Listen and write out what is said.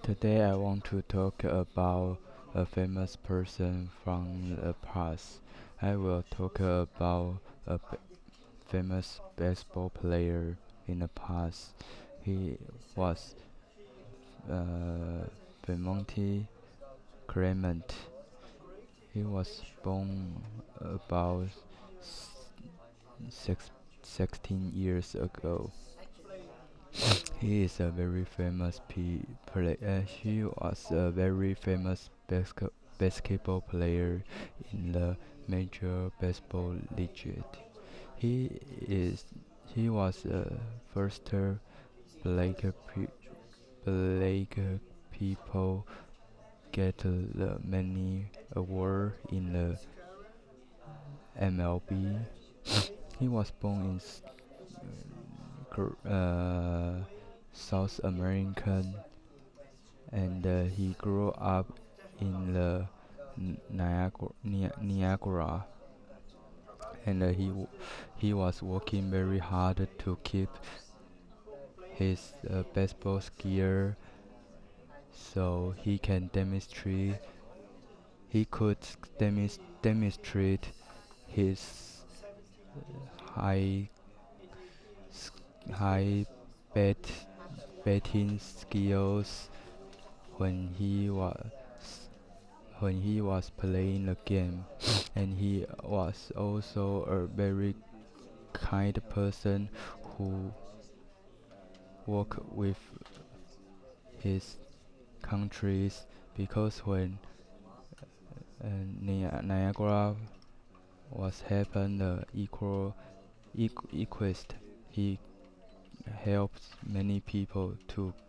Today I want to talk about a famous person from the past. I will talk about a famous baseball player in the past. He was Belmonte Clement. He was born about six, 16 years ago. He is a very famous player. He was a very famous basketball player in the Major Baseball League. He is he was first black black people get the many award in the MLB. He was born in South American, and he grew up in the Niagara, and he was working very hard to keep his baseball skill so he could demonstrate his high high bat batting skills when he was playing the game, and he was also a very kind person who worked with his countries because when Niagara was happened equest, he helped many people to